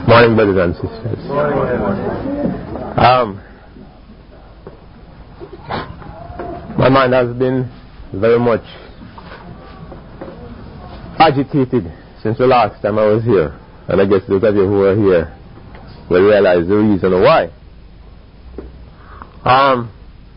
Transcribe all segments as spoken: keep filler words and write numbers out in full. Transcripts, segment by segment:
Morning, brothers and sisters. Um, my mind has been very much agitated since the last time I was here, and I guess those of you who are here will realize the reason why. Um,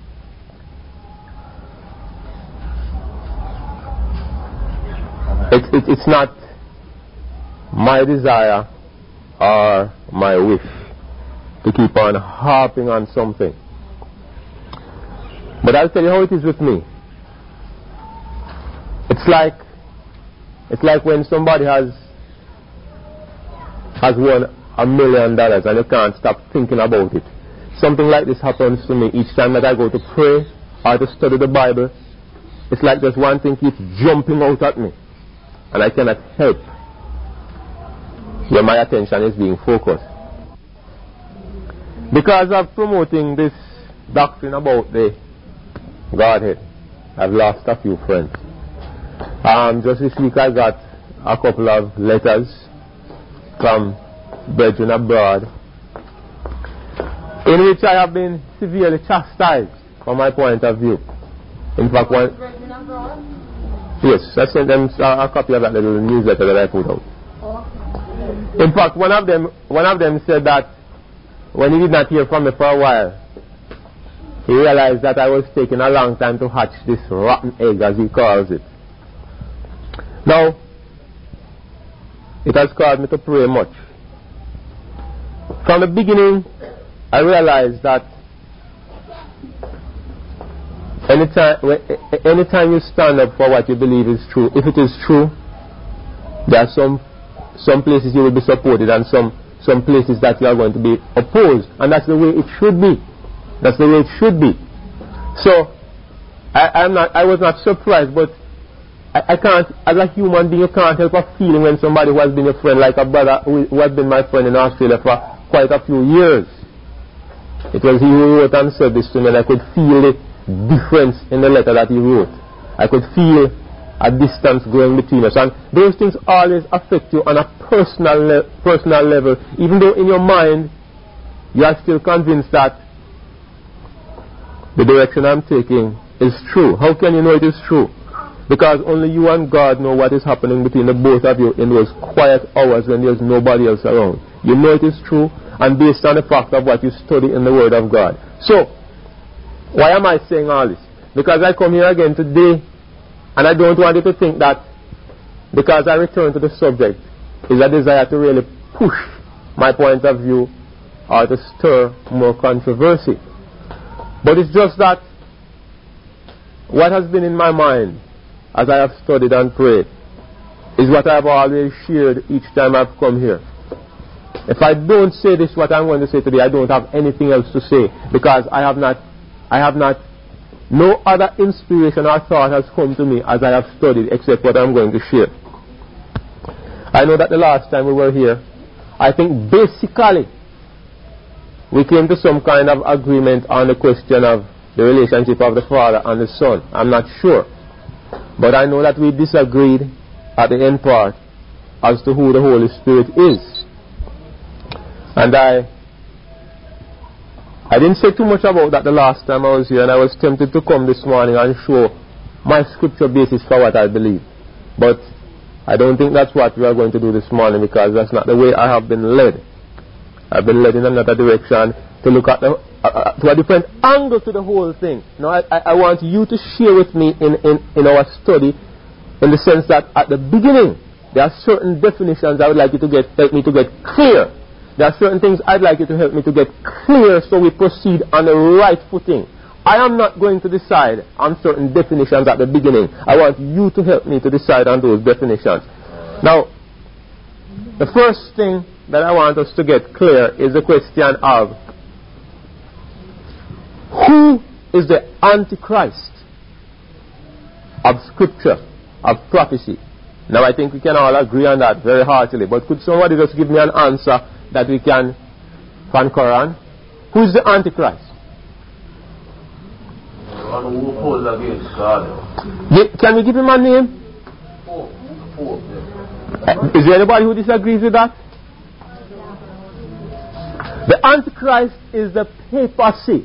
it, it, it's not my desire or my wish to keep on harping on something, but I'll tell you how it is with me. It's like it's like when somebody has has won a million dollars and you can't stop thinking about it. Something like this happens to me each time that I go to pray or to study the Bible. It's like just one thing keeps jumping out at me, and I cannot help where my attention is being focused. Because of promoting this doctrine about the Godhead, I've lost a few friends. Um, just this week I got a couple of letters from brethren abroad in which I have been severely chastised from my point of view. In fact, one... Yes, I sent them a copy of that little newsletter that I put out. In fact, one of them one of them said that when he did not hear from me for a while, he realized that I was taking a long time to hatch this rotten egg, as he calls it. Now, it has caused me to pray much. From the beginning, I realized that anytime, anytime you stand up for what you believe is true, if it is true, there are some Some places you will be supported and some, some places that you are going to be opposed. And that's the way it should be. That's the way it should be. So, I, I'm not, I was not surprised, but I, I can't, as a human being, you can't help a feeling when somebody who has been a friend, like a brother who, who has been my friend in Australia for quite a few years. It was he who wrote and said this to me, and I could feel the difference in the letter that he wrote. I could feel a distance growing between us, and those things always affect you on a personal le personal level, even though in your mind you are still convinced that the direction I'm taking is true. How can you know it is true? Because only you and God know what is happening between the both of you in those quiet hours when there's nobody else around. You know it is true, and based on the fact of what you study in the Word of God. So, why am I saying all this? Because I come here again today, and I don't want you to think that because I return to the subject is a desire to really push my point of view or to stir more controversy. But it's just that what has been in my mind as I have studied and prayed is what I have always shared each time I've come here. If I don't say this, what I'm going to say today, I don't have anything else to say, because I have not, I have not No other inspiration or thought has come to me as I have studied except what I'm going to share. I know that the last time we were here, I think basically we came to some kind of agreement on the question of the relationship of the Father and the Son. I'm not sure. But I know that we disagreed at the end part as to who the Holy Spirit is. And I I didn't say too much about that the last time I was here, and I was tempted to come this morning and show my scripture basis for what I believe. But I don't think that's what we are going to do this morning, because that's not the way I have been led. I've been led in another direction to look at the, uh, uh, to a different angle to the whole thing. Now I, I, I want you to share with me in, in, in our study, in the sense that at the beginning there are certain definitions I would like you to get, help me to get clear. There are certain things I'd like you to help me to get clear so we proceed on the right footing. I am not going to decide on certain definitions at the beginning. I want you to help me to decide on those definitions. Now, the first thing that I want us to get clear is the question of who is the Antichrist of Scripture, of prophecy. Now, I think we can all agree on that very heartily, but could somebody just give me an answer that we can concur on? Who is the Antichrist? One who pulls against God. Can we give him a name? Pope. Pope, yeah. Uh, is there anybody who disagrees with that? The Antichrist is the papacy.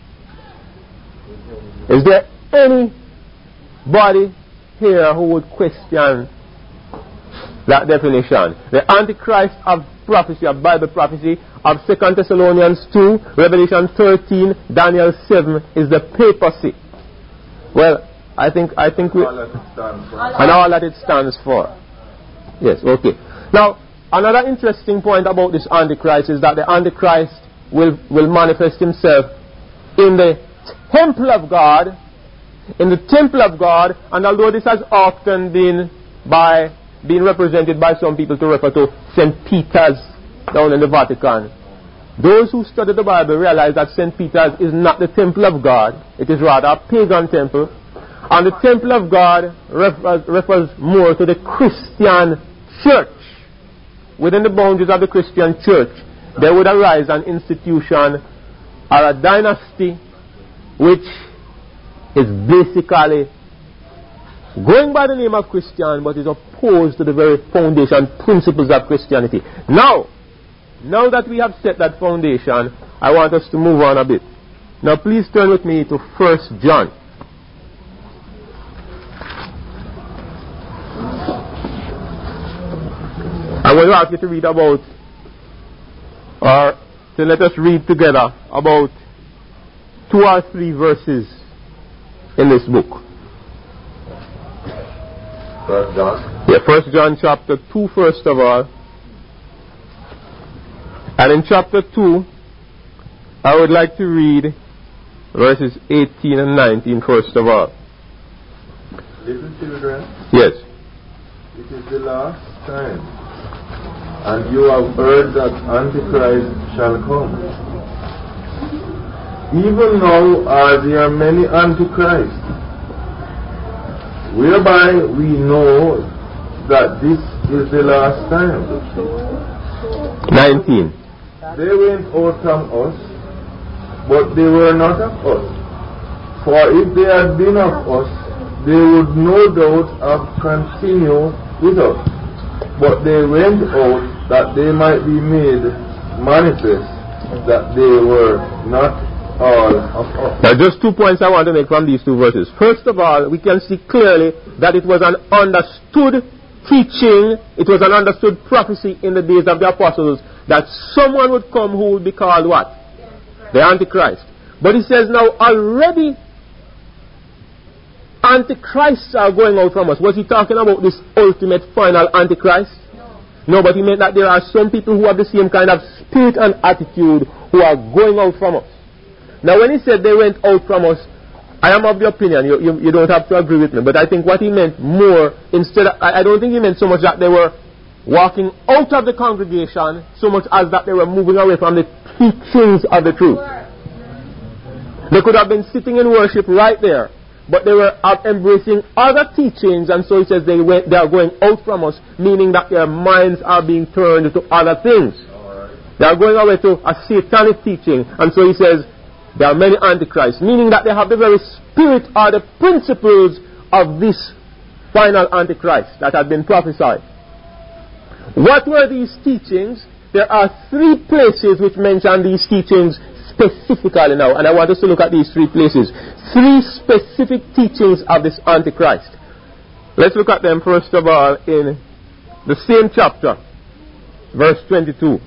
Is there anybody here who would question that definition? The Antichrist of prophecy, of Bible prophecy, of Second Thessalonians two, Revelation thirteen, Daniel seven, is the papacy. Well, I think I think we All that it stands for. and all that it stands for. Yes, okay. Now, another interesting point about this Antichrist is that the Antichrist will will manifest himself in the temple of God, in the temple of God, and although this has often been by being represented by some people to refer to Saint Peter's down in the Vatican, those who study the Bible realize that Saint Peter's is not the temple of God. It is rather a pagan temple. And the temple of God refers, refers more to the Christian church. Within the boundaries of the Christian church, there would arise an institution or a dynasty which is basically going by the name of Christian, but is opposed to the very foundation principles of Christianity. Now, now that we have set that foundation, I want us to move on a bit. Now please turn with me to First John. I'm going to ask you to read about, or to let us read together about two or three verses in this book. First John. Yeah, First John chapter two first of all. And in chapter two, I would like to read verses eighteen and nineteen first of all. Little children, Yes. it is the last time, and you have heard that Antichrist shall come. Even now are there many Antichrists, whereby we know that this is the last time. nineteen. They went out from us, but they were not of us. For if they had been of us, they would no doubt have continued with us. But they went out that they might be made manifest that they were not all of us. Now just two points I want to make from these two verses. First of all, we can see clearly that it was an understood teaching, it was an understood prophecy in the days of the apostles that someone would come who would be called what? The Antichrist. But he says now already Antichrists are going out from us. Was he talking about this ultimate final Antichrist? No, but he meant that there are some people who have the same kind of spirit and attitude who are going out from us. Now when he said they went out from us, I am of the opinion, you, you, you don't have to agree with me, but I think what he meant more, instead of, I, I don't think he meant so much that they were walking out of the congregation, so much as that they were moving away from the teachings of the truth. They could have been sitting in worship right there, but they were out embracing other teachings, and so he says they went, they are going out from us, meaning that their minds are being turned to other things. They are going away to a satanic teaching, and so he says there are many antichrists, meaning that they have the very spirit or the principles of this final antichrist that had been prophesied. What were these teachings? There are three places which mention these teachings specifically now, and I want us to look at these three places. Three specific teachings of this Antichrist. Let's look at them first of all in the same chapter, verse twenty-two.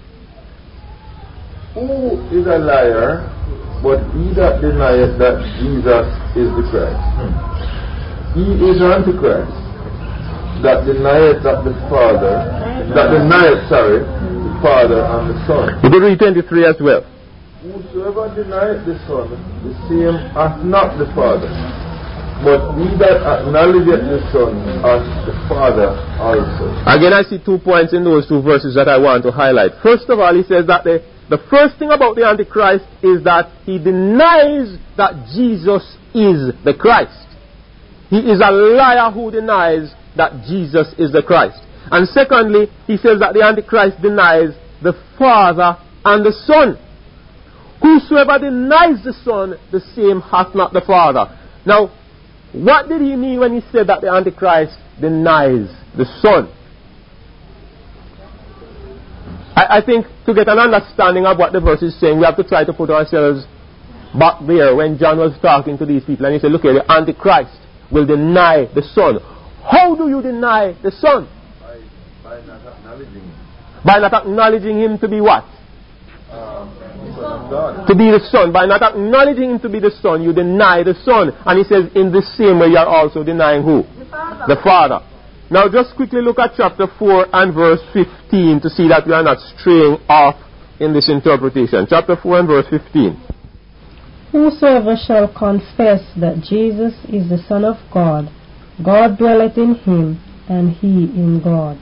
Who is a liar, but he that denieth that Jesus is the Christ? He is Antichrist, that denieth that the Father, that denieth, sorry, the Father and the Son. You could read twenty-three as well. Whosoever denieth the Son, the same hath not the Father. But he that acknowledgeth the Son hath the Father also. Again, I see two points in those two verses that I want to highlight. First of all, he says that the, the first thing about the Antichrist is that he denies that Jesus is the Christ. He is a liar who denies that Jesus is the Christ. And secondly, he says that the Antichrist denies the Father and the Son. Whosoever denies the Son, the same hath not the Father. Now, what did he mean when he said that the Antichrist denies the Son? I, I, I think to get an understanding of what the verse is saying, we have to try to put ourselves back there when John was talking to these people, and he said, look here, the Antichrist will deny the Son. How do you deny the Son? By, by not acknowledging him. By not acknowledging him to be what? Um, the Son of God. To be the Son. By not acknowledging him to be the Son, you deny the Son. And he says, in the same way, you are also denying who? The Father. The Father. Now just quickly look at chapter four and verse fifteen to see that we are not straying off in this interpretation. Chapter four and verse fifteen. Whosoever shall confess that Jesus is the Son of God, God dwelleth in him, and he in God.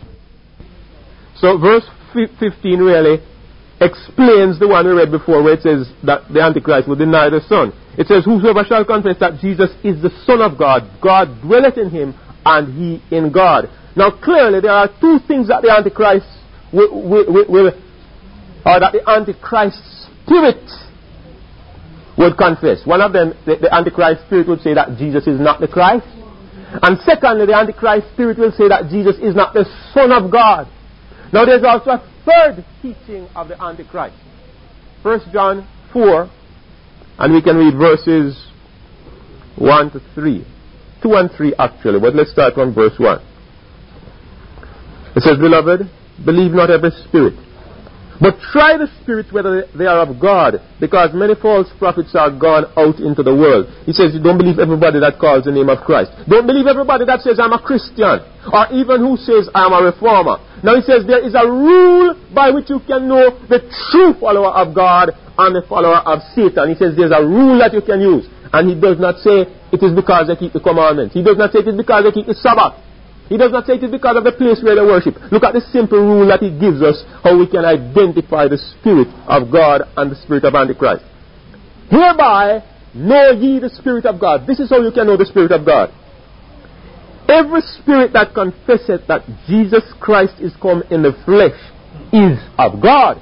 So verse fifteen really explains the one we read before, where it says that the Antichrist will deny the Son. It says, whosoever shall confess that Jesus is the Son of God, God dwelleth in him, and he in God. Now clearly there are two things that the Antichrist will, will, will, will or that the Antichrist spirit would confess. One of them, the, the Antichrist spirit would say that Jesus is not the Christ. And secondly, the Antichrist spirit will say that Jesus is not the Son of God. Now there's also a third teaching of the Antichrist. First John four, and we can read verses one to three. two and three actually, but let's start from verse one. It says, beloved, believe not every spirit, but try the spirits whether they are of God, because many false prophets are gone out into the world. He says, you don't believe everybody that calls the name of Christ. Don't believe everybody that says, I'm a Christian, or even who says, I'm a reformer. Now he says, there is a rule by which you can know the true follower of God and the follower of Satan. He says, there's a rule that you can use. And he does not say, it is because they keep the commandments. He does not say it is because they keep the Sabbath. He does not say it is because of the place where they worship. Look at the simple rule that he gives us, how we can identify the Spirit of God and the Spirit of Antichrist. Hereby know ye the Spirit of God. This is how you can know the Spirit of God. Every spirit that confesseth that Jesus Christ is come in the flesh is of God.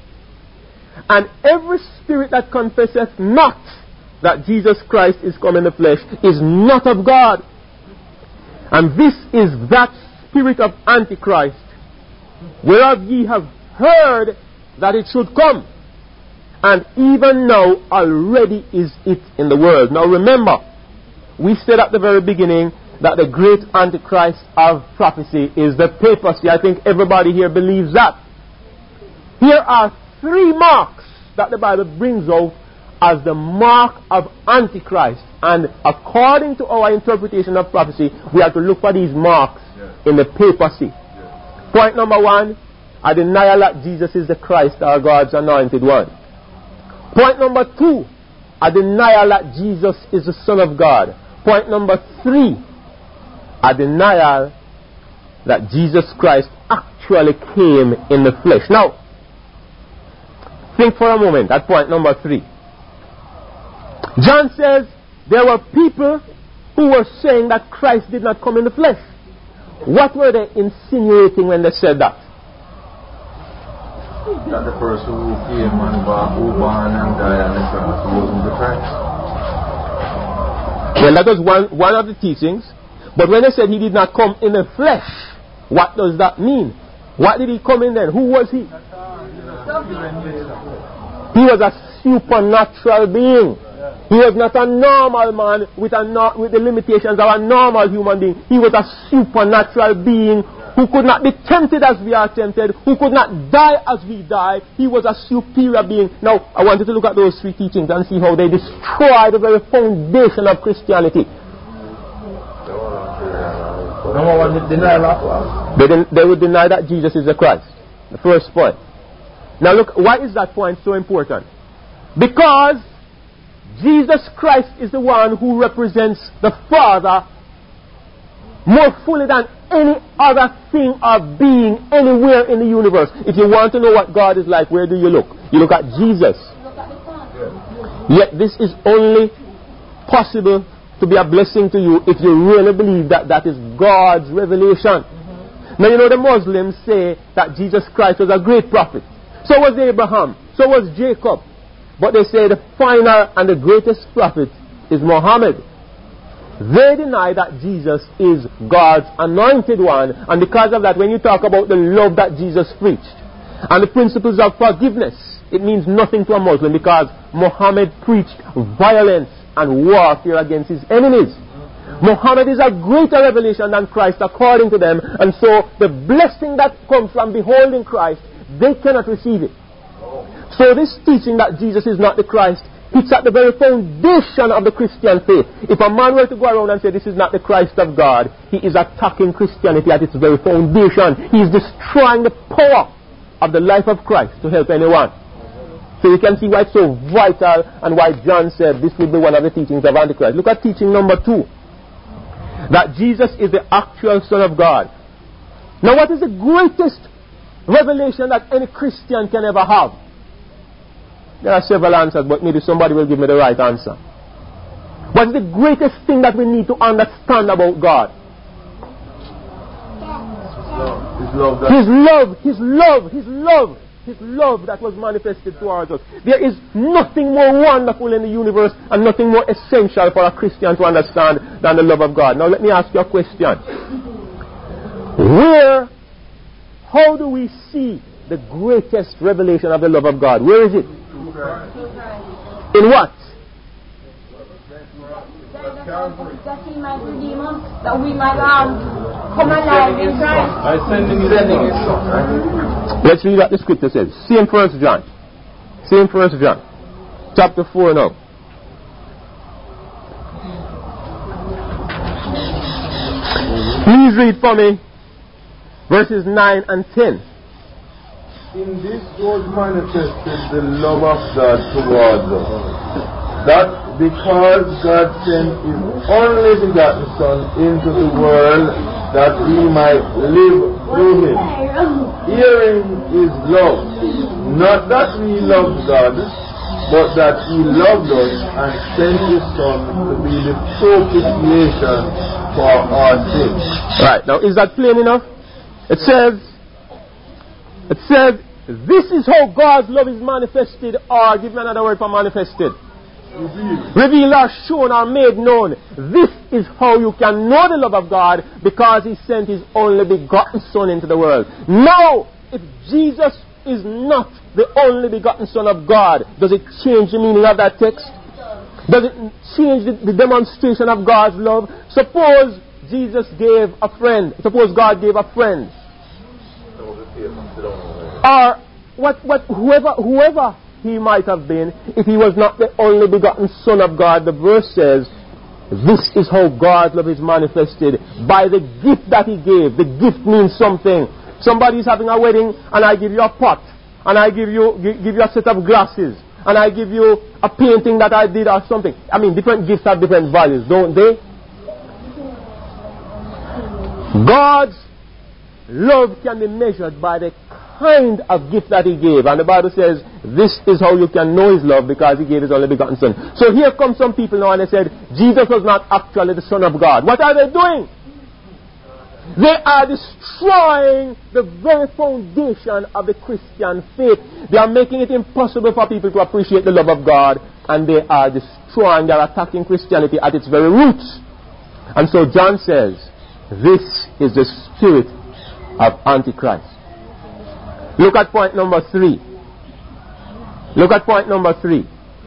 And every spirit that confesseth not that Jesus Christ is come in the flesh is not of God. And this is that spirit of Antichrist, whereof ye have heard that it should come, and even now already is it in the world. Now remember, we said at the very beginning that the great Antichrist of prophecy is the papacy. I think everybody here believes that. Here are three marks that the Bible brings out as the mark of Antichrist. And according to our interpretation of prophecy, we have to look for these marks yes. in the papacy. Yes. Point number one, a denial that Jesus is the Christ, our God's anointed one. Point number two, a denial that Jesus is the Son of God. Point number three, a denial that Jesus Christ actually came in the flesh. Now, think for a moment at point number three. John says there were people who were saying that Christ did not come in the flesh. What were they insinuating when they said that? That the person who came and who born and died on the cross wasn't the Christ. Well, that was one, one of the teachings. But when they said he did not come in the flesh, what does that mean? What did he come in then? Who was he? He was a supernatural being. He was not a normal man with, a no, with the limitations of a normal human being. He was a supernatural being who could not be tempted as we are tempted, who could not die as we die. He was a superior being. Now, I want you to look at those three teachings and see how they destroy the very foundation of Christianity. Number one, they deny that. They, den- they would deny that Jesus is the Christ. The first point. Now look, why is that point so important? Because Jesus Christ is the one who represents the Father more fully than any other thing or being anywhere in the universe. If you want to know what God is like, where do you look? You look at Jesus. Yet this is only possible to be a blessing to you if you really believe that that is God's revelation. Mm-hmm. Now you know the Muslims say that Jesus Christ was a great prophet. So was Abraham. So was Jacob. But they say the final and the greatest prophet is Muhammad. They deny that Jesus is God's anointed one. And because of that, when you talk about the love that Jesus preached, And the principles of forgiveness, it means nothing to a Muslim because Muhammad preached violence and warfare against his enemies. Muhammad is a greater revelation than Christ according to them, and so the blessing that comes from beholding Christ, they cannot receive it. So this teaching that Jesus is not the Christ hits at the very foundation of the Christian faith. If a man were to go around and say this is not the Christ of God, he is attacking Christianity at its very foundation. He is destroying the power of the life of Christ to help anyone. So you can see why it's so vital and why John said this will be one of the teachings of Antichrist. Look at teaching number two. That Jesus is the actual Son of God. Now what is the greatest revelation that any Christian can ever have? There are several answers, but maybe somebody will give me the right answer. What is the greatest thing that we need to understand about God? His love. His love, His love, His love, His love that was manifested towards us. There is nothing more wonderful in the universe and nothing more essential for a Christian to understand than the love of God. Now let me ask you a question. Where, how do we see the greatest revelation of the love of God? Where is it? In what? That He might redeem us, that we might um, come alive in Christ. I sending His Son, right? Let's read what the scripture says. Same First John. Same First John. Chapter four now. Please read for me verses nine and ten. In this was manifested the love of God towards us, that because God sent His only begotten Son into the world, that we might live through Him. Herein is love, not that we loved God, but that He loved us and sent His Son to be the propitiation for our sins. Right, now is that plain enough? It says, It said, this is how God's love is manifested, or give me another word for manifested. Revealed. Revealed or shown or made known. This is how you can know the love of God, because He sent His only begotten Son into the world. Now, if Jesus is not the only begotten Son of God, does it change the meaning of that text? Does it change the, the demonstration of God's love? Suppose Jesus gave a friend. Suppose God gave a friend. Or what, what, whoever, whoever he might have been, if he was not the only begotten Son of God, the verse says, this is how God's love is manifested, by the gift that He gave. The gift means something. Somebody is having a wedding, and I give you a pot, and I give you give, give you a set of glasses, and I give you a painting that I did or something. I mean, different gifts have different values, don't they? God's love can be measured by the kind of gift that He gave. And the Bible says, this is how you can know His love, because He gave His only begotten Son. So here come some people now and they said, Jesus was not actually the Son of God. What are they doing? They are destroying the very foundation of the Christian faith. They are making it impossible for people to appreciate the love of God, and they are destroying, they are attacking Christianity at its very roots. And so John says, this is the spirit of Antichrist. Look at point number three. Look at point number three.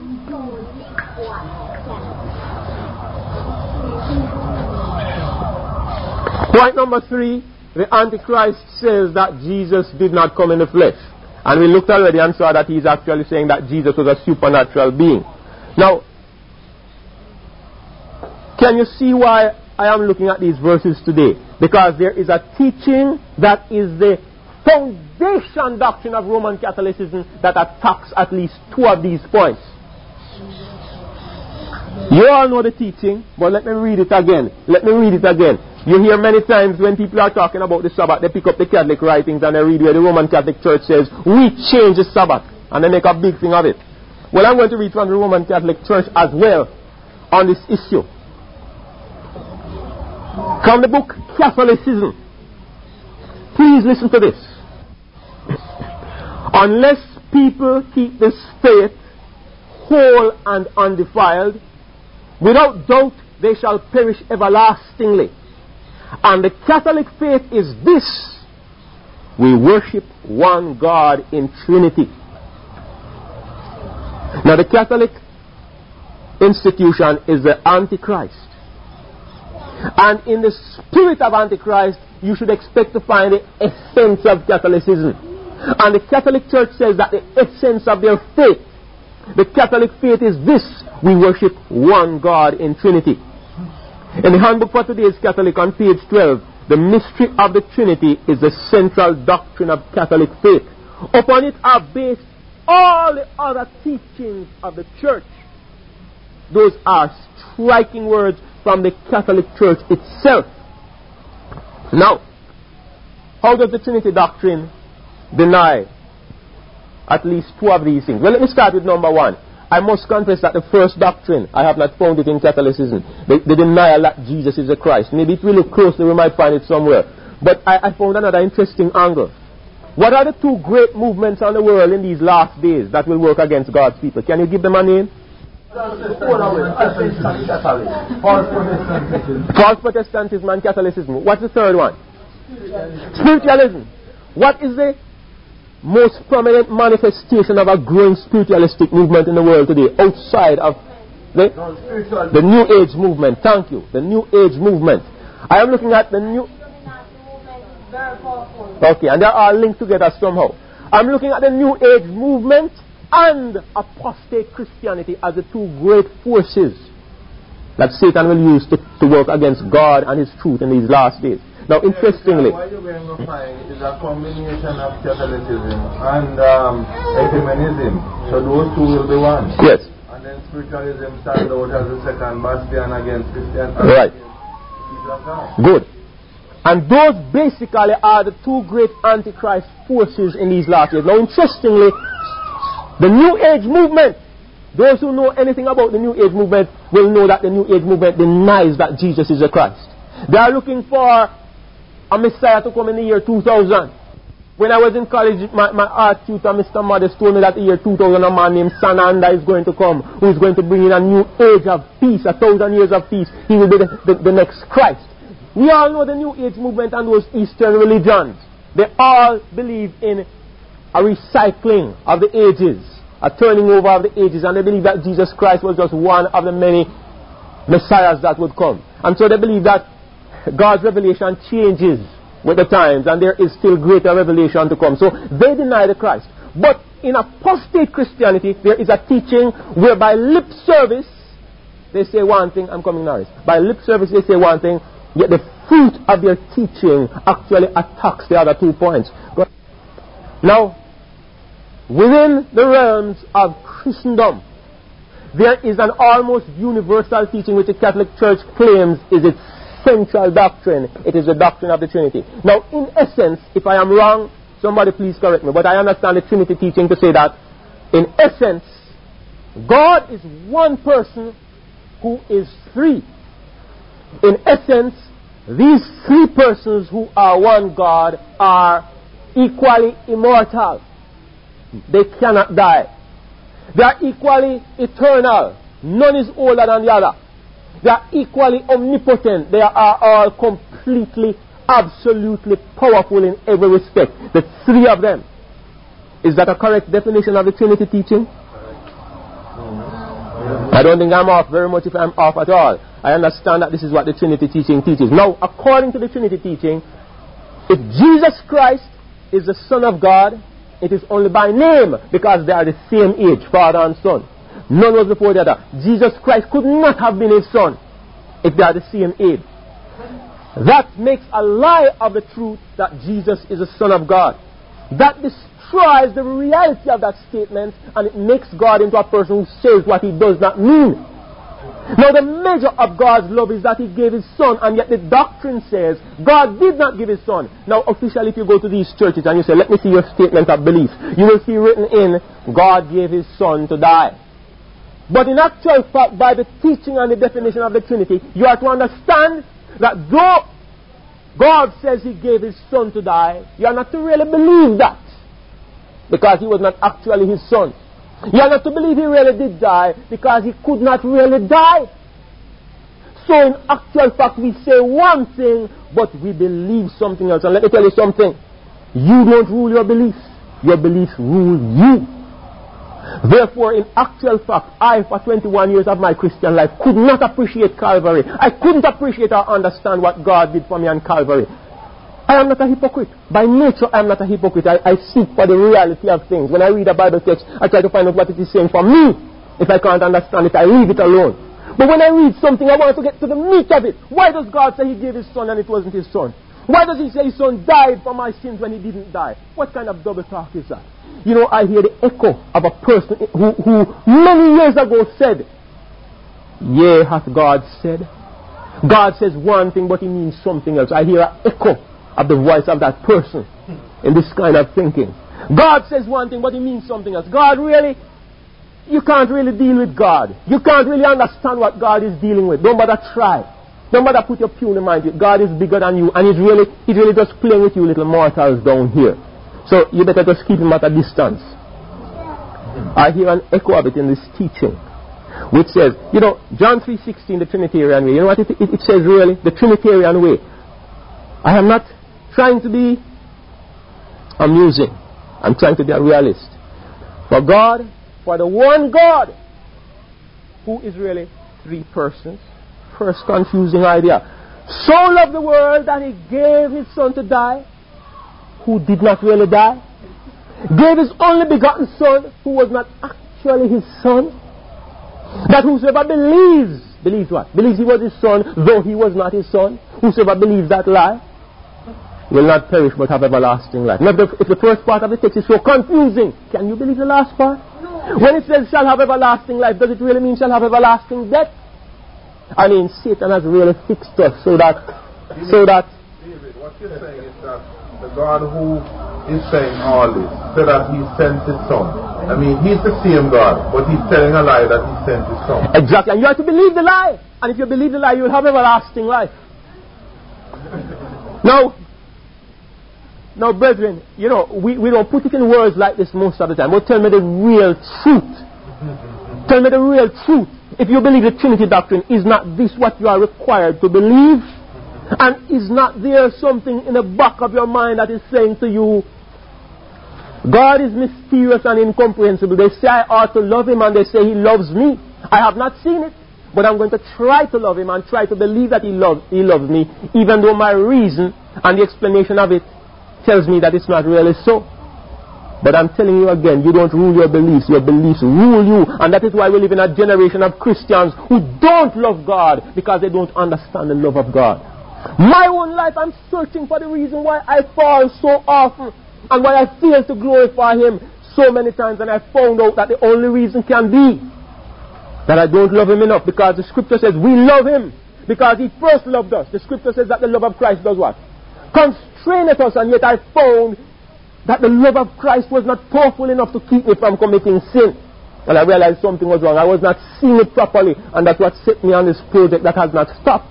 Point number three, the Antichrist says that Jesus did not come in the flesh. And we looked already and saw that he's actually saying that Jesus was a supernatural being. Now, can you see why I am looking at these verses today? Because there is a teaching that is the foundation doctrine of Roman Catholicism that attacks at least two of these points. You all know the teaching, but let me read it again. Let me read it again. You hear many times when people are talking about the Sabbath, they pick up the Catholic writings and they read where the Roman Catholic Church says, we change the Sabbath, and they make a big thing of it. Well, I'm going to read from the Roman Catholic Church as well on this issue. From the book Catholicism. Please listen to this. Unless people keep this faith whole and undefiled, without doubt they shall perish everlastingly. And the Catholic faith is this: We worship one God in Trinity. Now the Catholic institution is the Antichrist. And in the spirit of Antichrist, you should expect to find the essence of Catholicism. And the Catholic Church says that the essence of their faith, the Catholic faith is this: we worship one God in Trinity. In the Handbook for Today's Catholic on page twelve, the mystery of the Trinity is the central doctrine of Catholic faith. Upon it are based all the other teachings of the Church. Those are striking words from the Catholic Church itself. Now, how does the Trinity doctrine deny at least two of these things? Well, let me start with number one. I must confess that the first doctrine, I have not found it in Catholicism. The, the denial that Jesus is the Christ. Maybe if we look closely, we might find it somewhere. But I, I found another interesting angle. What are the two great movements on the world in these last days that will work against God's people? Can you give them a name? False Protestantism and Catholicism. What's the third one? Spiritualism. What is the most prominent manifestation of a growing spiritualistic movement in the world today outside of the, the New Age movement? Thank you. The New Age movement. I am looking at the New... Okay, and they are all linked together somehow. I'm looking at the New Age movement and apostate Christianity as the two great forces that Satan will use to, to work against God and His truth in these last days. Now, interestingly, what you're going to find is a combination of Catholicism and um, ecumenism. So those two will be one. Yes. And then spiritualism stands out as the second bastion against Christianity. Right. Good. And those basically are the two great Antichrist forces in these last years. Now, interestingly, the New Age movement, those who know anything about the New Age movement will know that the New Age movement denies that Jesus is the Christ. They are looking for a Messiah to come in the year two thousand. When I was in college, my, my art tutor, Mister Modest, told me that the year two thousand, a man named Sananda is going to come, who is going to bring in a new age of peace, a thousand years of peace. He will be the, the, the next Christ. We all know the New Age movement and those Eastern religions. They all believe in a recycling of the ages, a turning over of the ages, and they believe that Jesus Christ was just one of the many messiahs that would come. And so they believe that God's revelation changes with the times, and there is still greater revelation to come. So they deny the Christ. But in apostate Christianity, there is a teaching where by lip service, they say one thing, I'm coming now. By lip service, they say one thing, yet the fruit of their teaching actually attacks the other two points. Now, within the realms of Christendom, there is an almost universal teaching which the Catholic Church claims is its central doctrine. It is the doctrine of the Trinity. Now, in essence, if I am wrong, somebody please correct me, but I understand the Trinity teaching to say that, in essence, God is one person who is three. In essence, these three persons who are one God are equally immortal. They cannot die. They are equally eternal. None is older than the other. They are equally omnipotent. They are all completely, absolutely powerful in every respect. The three of them. Is that a correct definition of the Trinity teaching? I don't think I'm off very much if I'm off at all. I understand that this is what the Trinity teaching teaches. Now, according to the Trinity teaching, if Jesus Christ is the Son of God, it is only by name, because they are the same age, Father and Son. None was before the other. Jesus Christ could not have been His Son if they are the same age. That makes a lie of the truth that Jesus is the Son of God. That destroys the reality of that statement, and it makes God into a person who says what He does not mean. Now, the measure of God's love is that He gave His Son, and yet the doctrine says God did not give His Son. Now, officially, if you go to these churches and you say, let me see your statement of belief, you will see written in, God gave His Son to die. But in actual fact, by the teaching and the definition of the Trinity, you are to understand that though God says He gave His Son to die, you are not to really believe that, because He was not actually His Son. You are not to believe He really did die, because He could not really die. So in actual fact, we say one thing, but we believe something else. And let me tell you something. You don't rule your beliefs. Your beliefs rule you. Therefore, in actual fact, I, for twenty-one years of my Christian life, could not appreciate Calvary. I couldn't appreciate or understand what God did for me on Calvary. I am not a hypocrite. By nature, I am not a hypocrite. I, I seek for the reality of things. When I read a Bible text, I try to find out what it is saying for me. If I can't understand it, I leave it alone. But when I read something, I want to get to the meat of it. Why does God say He gave His Son and it wasn't His Son? Why does He say His Son died for my sins when He didn't die? What kind of double talk is that? You know, I hear the echo of a person who, who many years ago said, "Yea, hath God said." God says one thing, but He means something else. I hear an echo of the voice of that person in this kind of thinking. God says one thing, but He means something else. God really, you can't really deal with God. You can't really understand what God is dealing with. Don't bother try. Don't bother put your puny mind to it. God is bigger than you, and He's really, He's really just playing with you little mortals down here. So you better just keep Him at a distance. I hear an echo of it in this teaching, which says, you know, John three sixteen, the Trinitarian way. You know what it, it, it says really? The Trinitarian way. I am not trying to be amusing. I'm trying to be a realist. For God, for the one God, who is really three persons. First confusing idea. So loved the world that He gave His Son to die, who did not really die. Gave His only begotten Son, who was not actually His Son. That whosoever believes, believes what? Believes He was His Son, though He was not His Son. Whosoever believes that lie will not perish but have everlasting life. Now, if, if the first part of the text is so confusing, can you believe the last part? No. When it says shall have everlasting life, does it really mean shall have everlasting death? I mean, Satan has really fixed us so that, David, so that... David, what you're saying is that the God who is saying all this, said that He sent His Son. I mean, He's the same God, but He's telling a lie that He sent His Son. Exactly, and you have to believe the lie. And if you believe the lie, you will have everlasting life. Now, now, brethren, you know, we, we don't put it in words like this most of the time. But tell me the real truth. Tell me the real truth. If you believe the Trinity doctrine, is not this what you are required to believe? And is not there something in the back of your mind that is saying to you, God is mysterious and incomprehensible. They say I ought to love Him and they say He loves me. I have not seen it, but I'm going to try to love Him and try to believe that He loves, he loves me, even though my reason and the explanation of it tells me that it's not really so. But I'm telling you again, you don't rule your beliefs, your beliefs rule you. And that is why we live in a generation of Christians who don't love God because they don't understand the love of God. My own life, I'm searching for the reason why I fall so often and why I fail to glorify Him so many times. And I found out that the only reason can be that I don't love Him enough, because the Scripture says we love Him because He first loved us. The Scripture says that the love of Christ does what? Constraineth us, and yet I found that the love of Christ was not powerful enough to keep me from committing sin. And I realized something was wrong. I was not seeing it properly, and that's what set me on this project that has not stopped.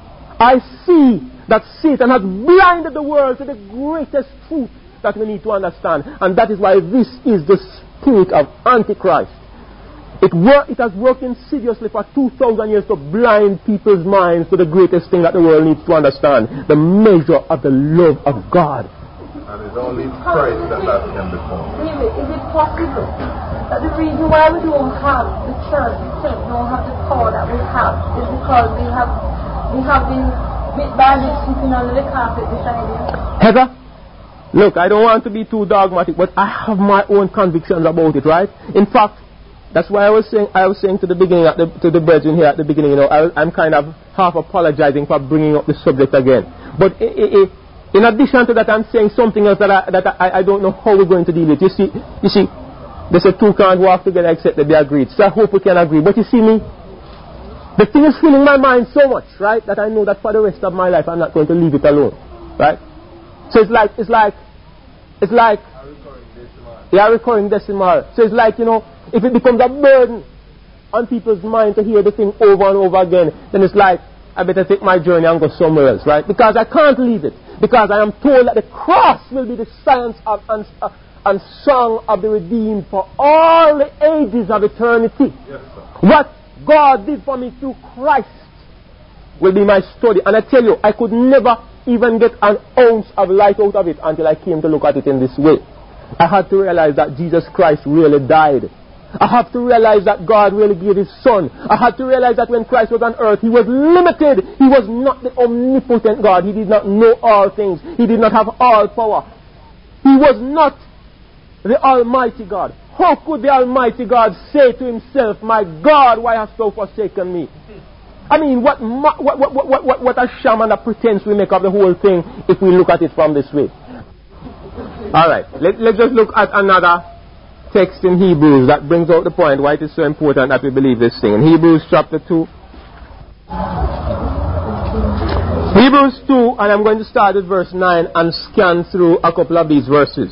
I see that Satan has blinded the world to the greatest truth that we need to understand, and that is why this is the spirit of Antichrist. It, wor- it has worked insidiously for two thousand years to blind people's minds to the greatest thing that the world needs to understand, the measure of the love of God. And it's only Christ that that can be found. David, is it possible that the reason why we don't have the church, the church don't have the power that we have, is because we have we have been bit by bit sweeping under the carpet this idea? Heather, look, I don't want to be too dogmatic, but I have my own convictions about it, right? In fact, that's why I was saying I was saying to the beginning, at the, to the brethren here at the beginning, you know, I, I'm kind of half apologizing for bringing up the subject again. But it, it, it, in addition to that, I'm saying something else that I, that I, I don't know how we're going to deal with. You see, you see, they say two can't walk together except they be agreed. So I hope we can agree. But you see me, the thing is filling my mind so much, right, that I know that for the rest of my life I'm not going to leave it alone, right? So it's like, it's like, it's like, yeah, recurring decimal. So it's like, you know, if it becomes a burden on people's mind to hear the thing over and over again, then it's like, I better take my journey and go somewhere else, right? Because I can't leave it. Because I am told that the cross will be the science of, and, uh, and song of the redeemed for all the ages of eternity. Yes, what God did for me through Christ will be my study. And I tell you, I could never even get an ounce of light out of it until I came to look at it in this way. I had to realize that Jesus Christ really died. I have to realize that God really gave His Son. I had to realize that when Christ was on earth, He was limited. He was not the omnipotent God. He did not know all things. He did not have all power. He was not the Almighty God. How could the Almighty God say to Himself, my God, why hast thou forsaken me? I mean, what, what, what, what, what, what a sham and a pretense we make of the whole thing if we look at it from this way. Alright, let, let's just look at another text in Hebrews that brings out the point why it is so important that we believe this thing. In Hebrews chapter two. Hebrews two, and I'm going to start at verse nine and scan through a couple of these verses.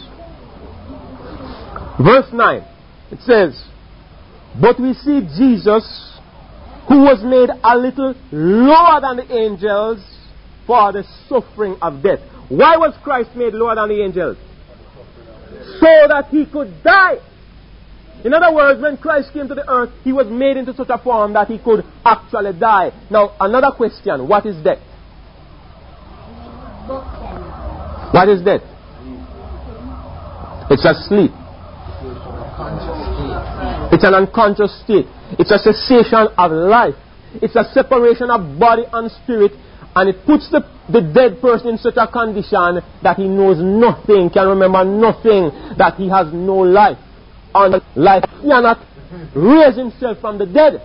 Verse nine, it says, but we see Jesus, who was made a little lower than the angels for the suffering of death. Why was Christ made lower than the angels? So that He could die. In other words, when Christ came to the earth, He was made into such a form that He could actually die. Now, another question, what is death? What is death? It's a sleep. It's an unconscious state. It's a cessation of life. It's a separation of body and spirit. And it puts the, the dead person in such a condition that he knows nothing, can remember nothing, that he has no life. And life cannot raise himself from the dead.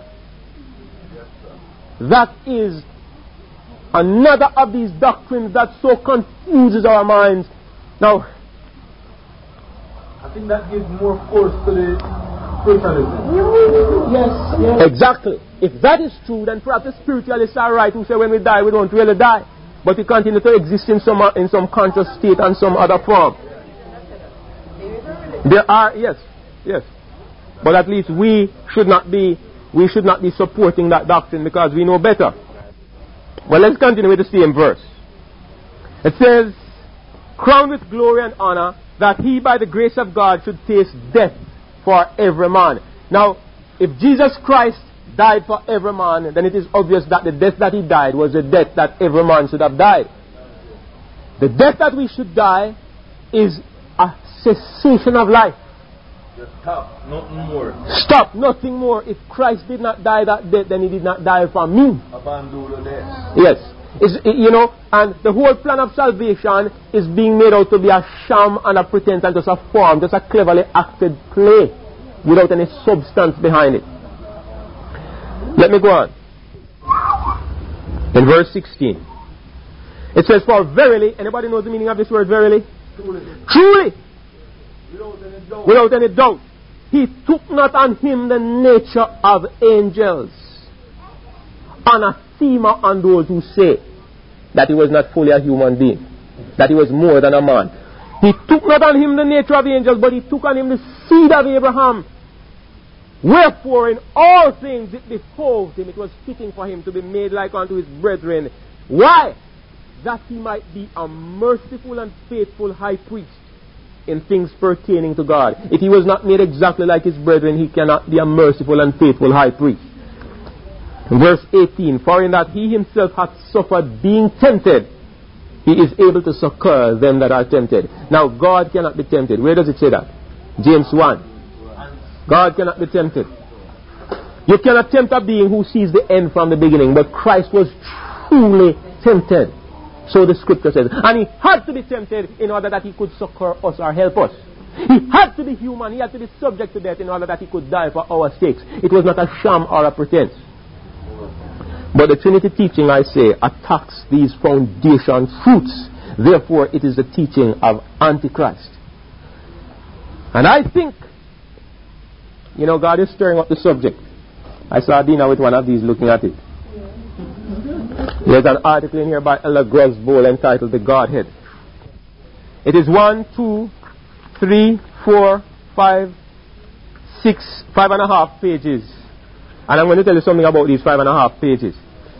That is another of these doctrines that so confuses our minds. Now, I think that gives more force to the spiritualism. Yes, yes. Exactly. If that is true, then perhaps the spiritualists are right who say when we die, we don't really die. But we continue to exist in some, in some conscious state and some other form. There are, yes, yes. But at least we should not be, we should not be supporting that doctrine because we know better. Well, let's continue with the same verse. It says, crowned with glory and honor, that He by the grace of God should taste death for every man. Now, if Jesus Christ died for every man, then it is obvious that the death that He died was the death that every man should have died. The death that we should die is a cessation of life. Just stop, nothing more. Stop, nothing more. If Christ did not die that death, then He did not die for me. Abandon death. Yes. It's, you know, and the whole plan of salvation is being made out to be a sham and a pretense and just a form, just a cleverly acted play without any substance behind it. Let me go on. In verse sixteen, it says, for verily, anybody knows the meaning of this word verily? Truly. Truly, Without any doubt. without any doubt, He took not on Him the nature of angels. Anathema on those who say that He was not fully a human being, that He was more than a man. He took not on Him the nature of angels, but He took on Him the seed of Abraham. Wherefore in all things it behoved Him, it was fitting for Him to be made like unto His brethren. Why? That He might be a merciful and faithful high priest in things pertaining to God. If He was not made exactly like His brethren, He cannot be a merciful and faithful high priest. Verse eighteen, for in that He Himself hath suffered being tempted, He is able to succor them that are tempted. Now God cannot be tempted. Where does it say that? James one. God cannot be tempted. You cannot tempt a being who sees the end from the beginning, but Christ was truly tempted. So the scripture says. And He had to be tempted in order that He could succor us or help us. He had to be human. He had to be subject to death in order that He could die for our sakes. It was not a sham or a pretense. But the Trinity teaching, I say, attacks these foundation fruits. Therefore, it is the teaching of Antichrist. And I think, you know, God is stirring up the subject. I saw Dina with one of these looking at it. There's an article in here by Ella Grosboll entitled The Godhead. It is one, two, three, four, five, six, five and a half pages. And I'm going to tell you something about these five and a half pages.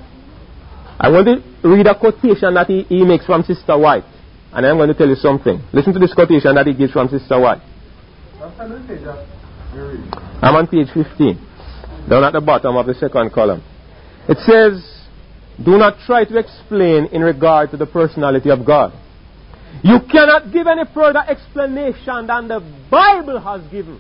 I want to read a quotation that he, he makes from Sister White. And I'm going to tell you something. Listen to this quotation that he gives from Sister White. I'm on page fifteen. Down at the bottom of the second column. It says, do not try to explain in regard to the personality of God. You cannot give any further explanation than the Bible has given.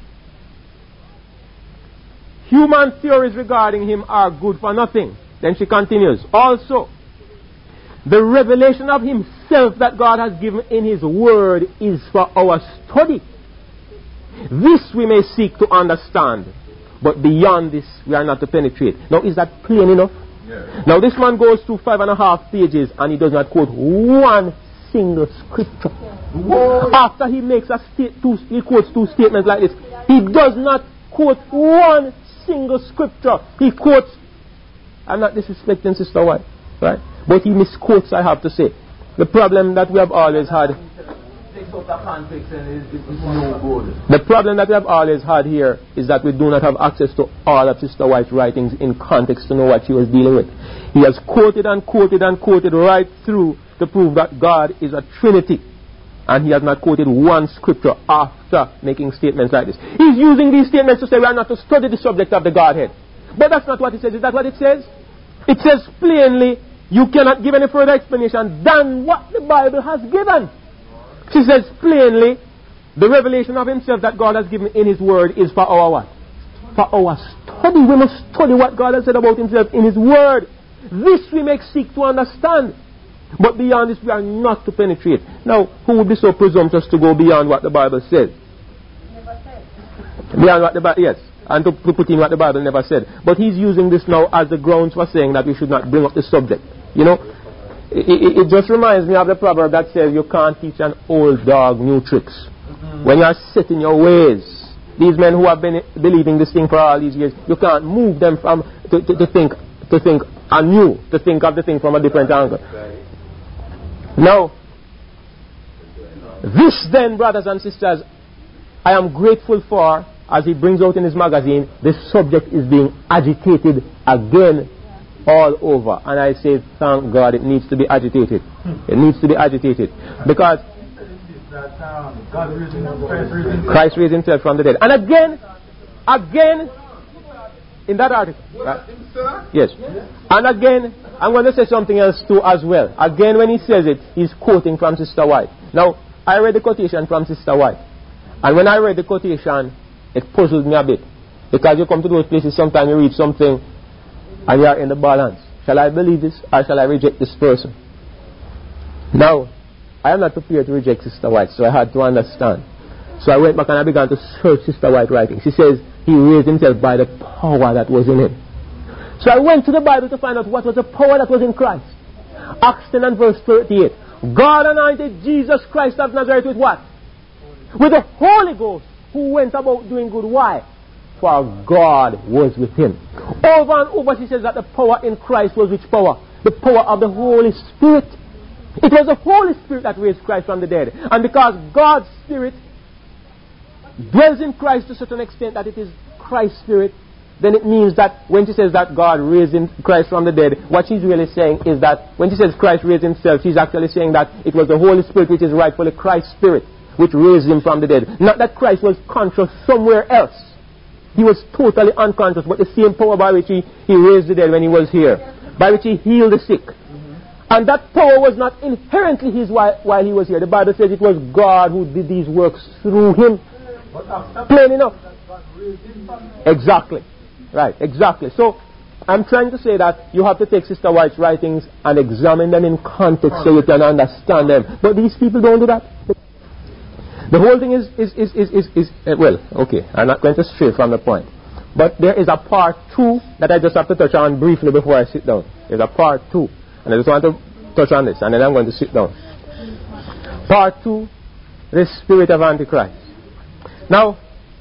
Human theories regarding him are good for nothing. Then she continues, also, the revelation of himself that God has given in his word is for our study. This we may seek to understand, but beyond this we are not to penetrate. Now, is that plain enough? Yeah. Now, this man goes through five and a half pages and he does not quote one single scripture. Whoa. After he makes a state, two, he quotes two statements like this. He does not quote one single scripture. He quotes, I'm not disrespecting Sister White, right? But he misquotes, I have to say. The problem that we have always had. The problem that we have always had here is that we do not have access to all of Sister White's writings in context to know what she was dealing with. He has quoted and quoted and quoted right through to prove that God is a Trinity. And he has not quoted one scripture after making statements like this. He's using these statements to say we are not to study the subject of the Godhead. But that's not what it says. Is that what it says? It says plainly, you cannot give any further explanation than what the Bible has given. She says plainly, the revelation of himself that God has given in his word is for our what? For our study. We must study what God has said about himself in his word. This we may seek to understand. But beyond this we are not to penetrate. Now, who would be so presumptuous to go beyond what the Bible says? Never said. Beyond what the Bible, yes. And to, to put in what the Bible never said. But he's using this now as the grounds for saying that we should not bring up the subject. You know, it, it, it just reminds me of the proverb that says you can't teach an old dog new tricks. Mm-hmm. When you are set in your ways, these men who have been believing this thing for all these years, you can't move them from to, to, to think to think anew, to think of the thing from a different angle. Now, this then, brothers and sisters, I am grateful for, as he brings out in his magazine, this subject is being agitated again all over. And I say, thank God, it needs to be agitated. It needs to be agitated. Because Christ raised himself from the dead. And again, again, in that article. Right? Yes. And again, I'm going to say something else too as well. Again, when he says it, he's quoting from Sister White. Now, I read the quotation from Sister White. And when I read the quotation, it puzzled me a bit. Because you come to those places, sometimes you read something and you are in the balance. Shall I believe this or shall I reject this person? Now, I am not prepared to reject Sister White, so I had to understand. So I went back and I began to search Sister White's writing. She says he raised himself by the power that was in him. So I went to the Bible to find out what was the power that was in Christ. Acts ten and verse thirty-eight. God anointed Jesus Christ of Nazareth with what? With the Holy Ghost, who went about doing good. Why? For God was with him. Over and over she says that the power in Christ was which power? The power of the Holy Spirit. It was the Holy Spirit that raised Christ from the dead. And because God's Spirit dwells in Christ to such an extent that it is Christ's Spirit, then it means that when she says that God raised Christ from the dead, what she's really saying is that when she says Christ raised himself, she's actually saying that it was the Holy Spirit, which is rightfully Christ's Spirit, which raised him from the dead. Not that Christ was conscious somewhere else. He was totally unconscious, but the same power by which he, he raised the dead when he was here, by which he healed the sick. Mm-hmm. And that power was not inherently his while, while he was here. The Bible says it was God who did these works through him. Plain enough. Exactly. Right, exactly. So, I'm trying to say that you have to take Sister White's writings and examine them in context so you can understand them. But these people don't do that. The whole thing is, is, is, is, is, is uh, well, okay, I'm not going to stray from the point. But there is a part two that I just have to touch on briefly before I sit down. There's a part two. And I just want to touch on this, and then I'm going to sit down. Part two, the spirit of Antichrist. Now,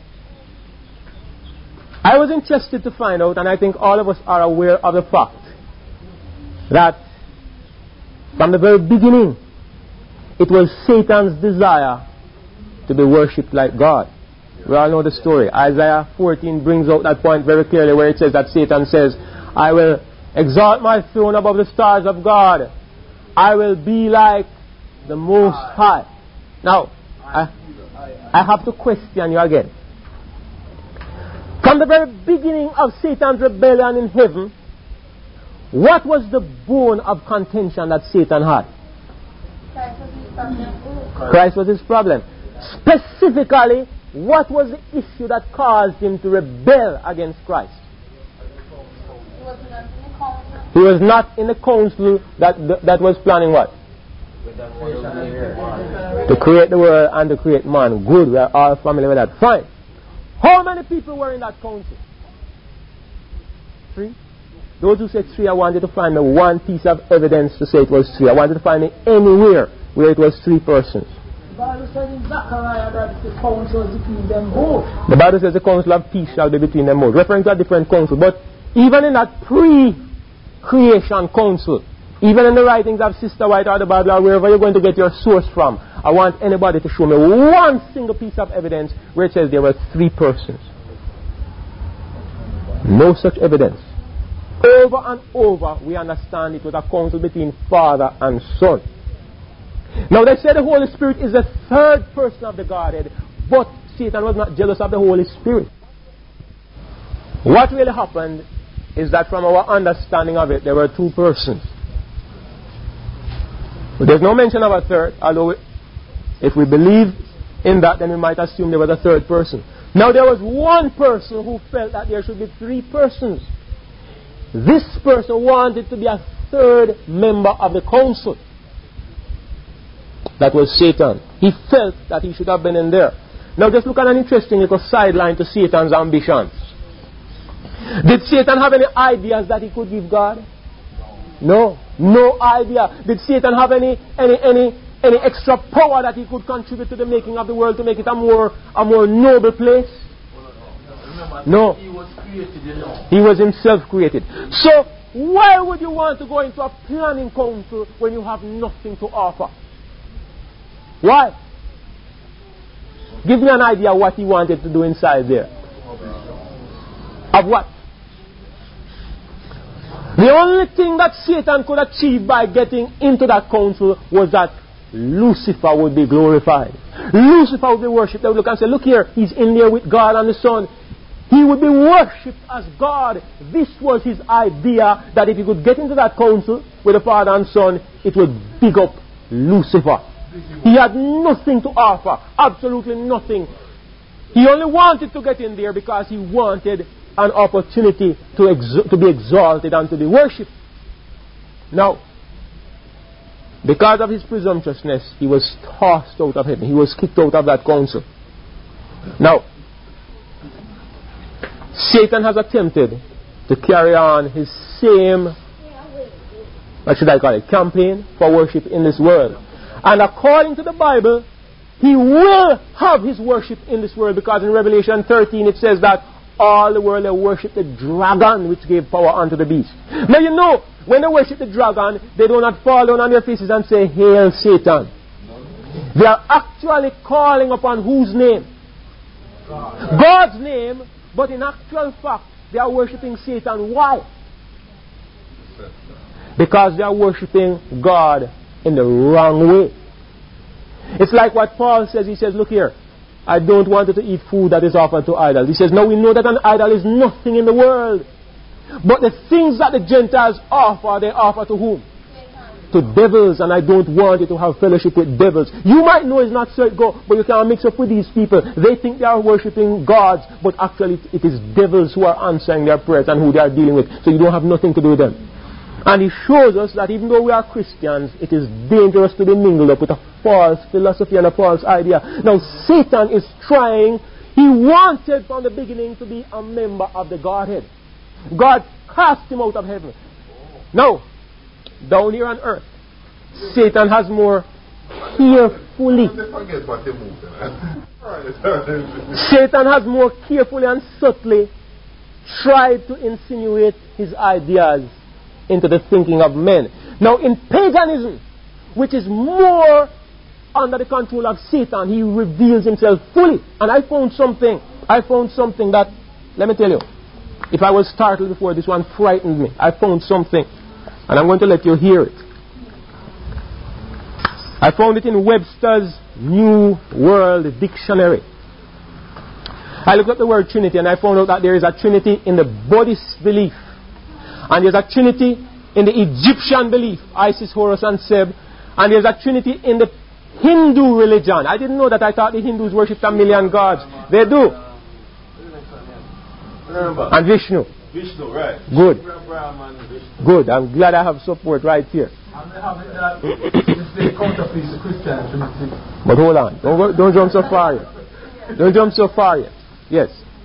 I was interested to find out, and I think all of us are aware of the fact, that from the very beginning, it was Satan's desire to be worshipped like God. We all know the story. Isaiah fourteen brings out that point very clearly, where it says that Satan says, I will exalt my throne above the stars of God. I will be like the Most High. Now, I, I have to question you again. From the very beginning of Satan's rebellion in heaven, what was the bone of contention that Satan had? Christ was his problem. Specifically, what was the issue that caused him to rebel against Christ? He was not in the council that, that was planning what? To create the world and to create man. Good, we are all familiar with that. Fine. How many people were in that council? Three? Those who said three, I wanted to find the one piece of evidence to say it was three. I wanted to find it anywhere where it was three persons. The Bible says in Zechariah that the council is between them both. The Bible says the council of peace shall be between them both, referring to a different council. But even in that pre-creation council, even in the writings of Sister White or the Bible or wherever you're going to get your source from, I want anybody to show me one single piece of evidence where it says there were three persons. No such evidence. Over and over we understand it was a council between Father and Son. Now they say the Holy Spirit is the third person of the Godhead, but Satan was not jealous of the Holy Spirit. What really happened is that from our understanding of it, there were two persons. But there's no mention of a third, although if we believe in that, then we might assume there was a third person. Now there was one person who felt that there should be three persons. This person wanted to be a third member of the council. That was Satan. He felt that he should have been in there. Now just look at an interesting little sideline to Satan's ambitions. Did Satan have any ideas that he could give God? No. No idea. Did Satan have any any any any extra power that he could contribute to the making of the world to make it a more a more noble place? No. He was created, you know. He was himself created. So why would you want to go into a planning council when you have nothing to offer? Why? Give me an idea what he wanted to do inside there. Of what? The only thing that Satan could achieve by getting into that council was that Lucifer would be glorified. Lucifer would be worshipped. They would look and say, look here, he's in there with God and the Son. He would be worshipped as God. This was his idea, that if he could get into that council with the Father and Son, it would big up Lucifer. He had nothing to offer. Absolutely nothing. He only wanted to get in there because he wanted an opportunity to, exo- to be exalted and to be worshipped. Now, because of his presumptuousness, he was tossed out of heaven. He was kicked out of that council. Now, Satan has attempted to carry on his same, what should I call it, campaign for worship in this world. And according to the Bible, he will have his worship in this world, because in Revelation thirteen it says that all the world they worship the dragon which gave power unto the beast. Now you know, when they worship the dragon, they do not fall down on their faces and say, "Hail Satan." They are actually calling upon whose name? God. God's name, but in actual fact, they are worshipping Satan. Why? Because they are worshipping God in the wrong way. It's like what Paul says. He says, look here, I don't want you to eat food that is offered to idols. He says, now we know that an idol is nothing in the world. But the things that the Gentiles offer, they offer to whom? To devils. And I don't want you to have fellowship with devils. You might know it's not so go, but you can't mix up with these people. They think they are worshipping gods, but actually it is devils who are answering their prayers and who they are dealing with. So you don't have nothing to do with them. And he shows us that even though we are Christians, it is dangerous to be mingled up with a false philosophy and a false idea. Now Satan is trying, he wanted from the beginning to be a member of the Godhead. God cast him out of heaven. Now, down here on earth, Satan has more carefully Satan has more carefully and subtly tried to insinuate his ideas into the thinking of men. Now in paganism, which is more under the control of Satan, he reveals himself fully. And I found something, I found something that, let me tell you, if I was startled before, this one frightened me. I found something, and I'm going to let you hear it. I found it in Webster's New World Dictionary. I looked up the word Trinity, and I found out that there is a Trinity in the Buddhist belief. And there's a Trinity in the Egyptian belief, Isis, Horus, and Seb. And there's a trinity in the Hindu religion. I didn't know that. I thought the Hindus worshipped a million gods. They do. And Vishnu. Vishnu, right. Good. Good. I'm glad I have support right here. But hold on. Don't, go, don't jump so far yet. Don't jump so far yet. Yes.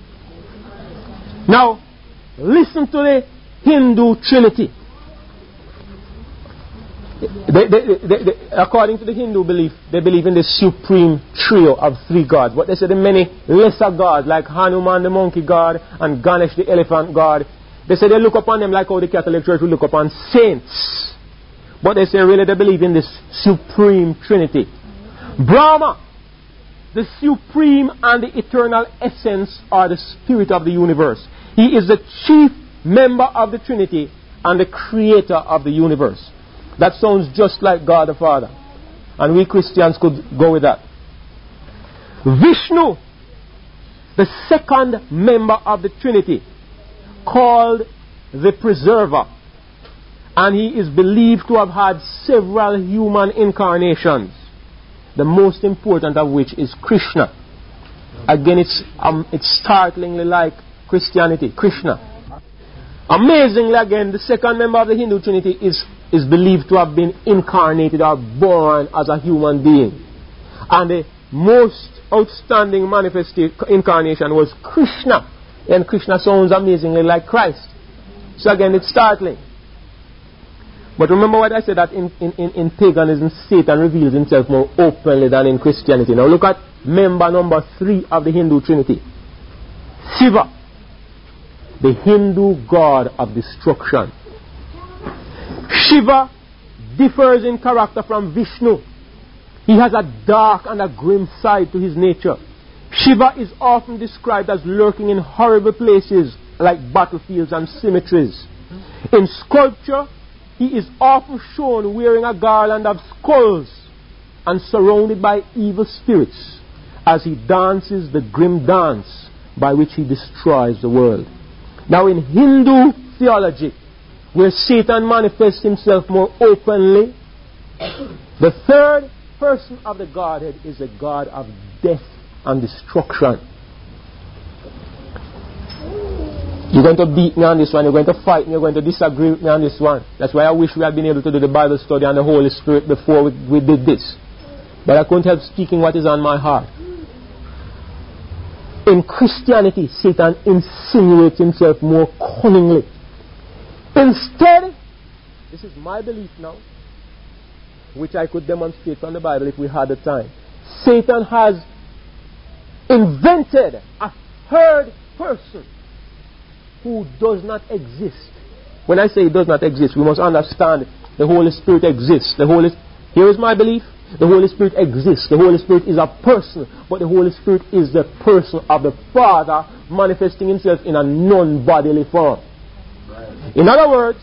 Now, listen to the Hindu Trinity. They, they, they, they, according to the Hindu belief, they believe in the supreme trio of three gods. But they say the many lesser gods, like Hanuman the monkey god and Ganesh the elephant god, they say they look upon them like how the Catholic Church will look upon saints. But they say really they believe in this supreme trinity. Brahma, the supreme and the eternal essence, or the spirit of the universe. He is the chief member of the Trinity and the creator of the universe. That sounds just like God the Father. And we Christians could go with that. Vishnu, the second member of the Trinity, called the Preserver. And he is believed to have had several human incarnations. The most important of which is Krishna. Again, it's, um, it's startlingly like Christianity. Krishna. Amazingly, again, the second member of the Hindu Trinity is, is believed to have been incarnated or born as a human being. And the most outstanding manifested incarnation was Krishna. And Krishna sounds amazingly like Christ. So again, it's startling. But remember what I said, that in, in, in, in paganism, Satan reveals himself more openly than in Christianity. Now look at member number three of the Hindu Trinity. Shiva, the Hindu god of destruction. Shiva differs in character from Vishnu. He has a dark and a grim side to his nature. Shiva is often described as lurking in horrible places like battlefields and cemeteries. In sculpture, he is often shown wearing a garland of skulls and surrounded by evil spirits as he dances the grim dance by which he destroys the world. Now in Hindu theology, where Satan manifests himself more openly, the third person of the Godhead is the God of death and destruction. You're going to beat me on this one, you're going to fight me, you're going to disagree with me on this one. That's why I wish we had been able to do the Bible study on the Holy Spirit before we, we did this. But I couldn't help speaking what is on my heart. In Christianity, Satan insinuates himself more cunningly. Instead, this is my belief now, which I could demonstrate from the Bible if we had the time. Satan has invented a third person who does not exist. When I say it does not exist, we must understand the Holy Spirit exists. The Holy, here is my belief. The Holy Spirit exists. The Holy Spirit is a person, but the Holy Spirit is the person of the Father manifesting himself in a non-bodily form. Right. In other words,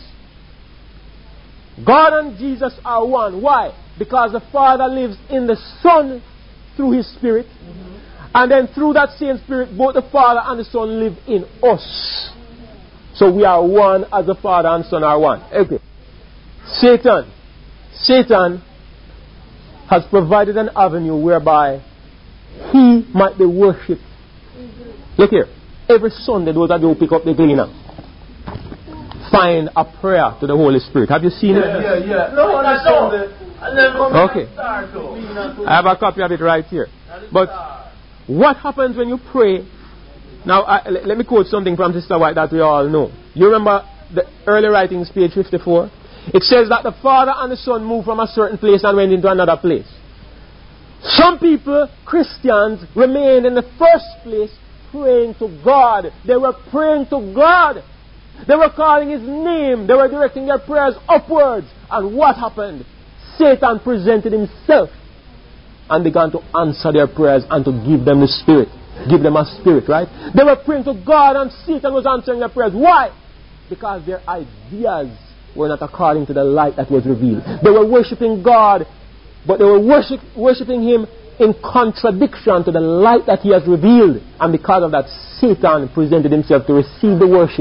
God and Jesus are one. Why? Because the Father lives in the Son through his Spirit, mm-hmm. and then through that same Spirit, both the Father and the Son live in us. So we are one as the Father and Son are one. Okay. Satan. Satan has provided an avenue whereby he might be worshipped. Mm-hmm. Look here. Every Sunday, those that do pick up the gleaner find a prayer to the Holy Spirit. Have you seen yeah, it? Yeah, yeah, yeah. No, on the Sunday. And then come okay. I have a copy of it right here. But what happens when you pray? Now, I, let me quote something from Sister White that we all know. You remember the early writings, page fifty-four? It says that the Father and the Son moved from a certain place and went into another place. Some people, Christians, remained in the first place praying to God. They were praying to God. They were calling his name. They were directing their prayers upwards. And what happened? Satan presented himself and began to answer their prayers and to give them the Spirit. Give them a spirit, right? They were praying to God and Satan was answering their prayers. Why? Because their ideas were not according to the light that was revealed. They were worshipping God, but they were worship, worshipping him in contradiction to the light that he has revealed. And because of that, Satan presented himself to receive the worship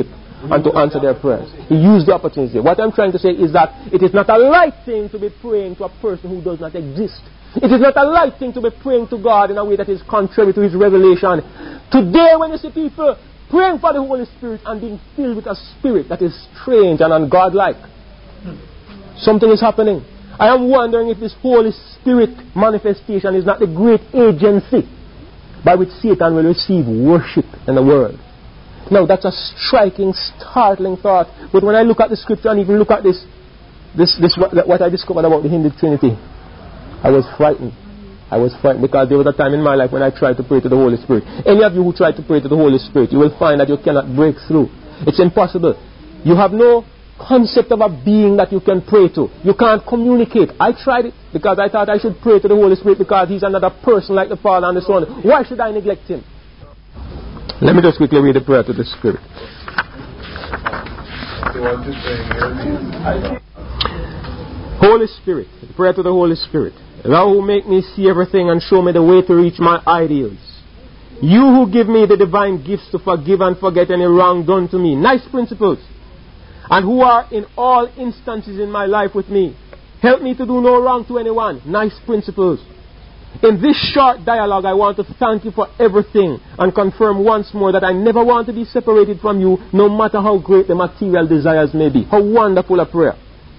and to answer their prayers. He used the opportunity. What I'm trying to say is that it is not a right thing to be praying to a person who does not exist. It is not a right thing to be praying to God in a way that is contrary to His revelation. Today, when you see people praying for the Holy Spirit and being filled with a spirit that is strange and ungodlike, something is happening. I am wondering if this Holy Spirit manifestation is not the great agency by which Satan will receive worship in the world. Now, that's a striking, startling thought. But when I look at the scripture and even look at this, this, this what, what I discovered about the Hindu Trinity, I was frightened. I was frightened because there was a time in my life when I tried to pray to the Holy Spirit. Any of you who try to pray to the Holy Spirit, you will find that you cannot break through. It's impossible. You have no concept of a being that you can pray to. You can't communicate. I tried it because I thought I should pray to the Holy Spirit because He's another person like the Father and the Son. Why should I neglect Him? Let me just quickly read the prayer to the Spirit. Holy Spirit, the prayer to the Holy Spirit. Thou who make me see everything and show me the way to reach my ideals. You who give me the divine gifts to forgive and forget any wrong done to me. Nice principles. And who are in all instances in my life with me. Help me to do no wrong to anyone. Nice principles. In this short dialogue, I want to thank you for everything and confirm once more that I never want to be separated from you, no matter how great the material desires may be. How wonderful a prayer.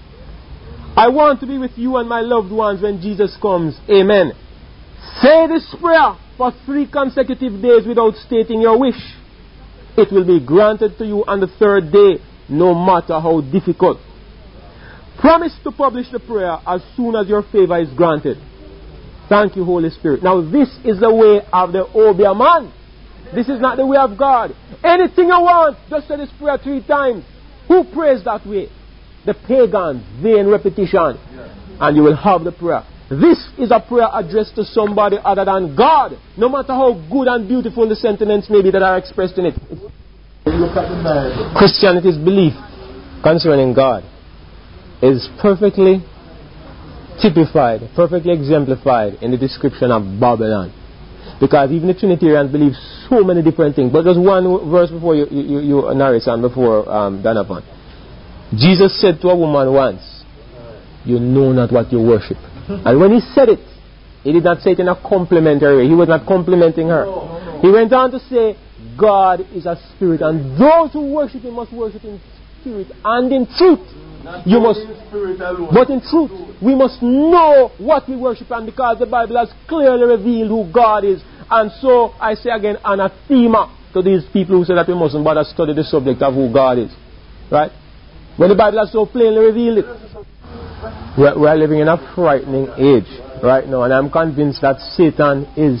I want to be with you and my loved ones when Jesus comes. Amen. Say this prayer for three consecutive days without stating your wish. It will be granted to you on the third day, no matter how difficult. Promise to publish the prayer as soon as your favor is granted. Thank you, Holy Spirit. Now, this is the way of the Obeah man. This is not the way of God. Anything you want, just say this prayer three times. Who prays that way? The pagans, vain repetition. And you will have the prayer. This is a prayer addressed to somebody other than God. No matter how good and beautiful the sentiments may be that are expressed in it. Look at the Bible. Christianity's belief concerning God is perfectly typified, perfectly exemplified in the description of Babylon. Because even the Trinitarians believe so many different things. But there's one verse before you, you, you narrate and before um, Donovan. Jesus said to a woman once, you know not what you worship. And when He said it, He did not say it in a complimentary way. He was not complimenting her. He went on to say, God is a spirit, and those who worship Him must worship in spirit and in truth. You must, but in truth, we must know what we worship, and because the Bible has clearly revealed who God is. And so I say again, anathema to these people who say that we mustn't bother study the subject of who God is. Right? When the Bible has so plainly revealed it. We're, we're living in a frightening age right now, and I'm convinced that Satan is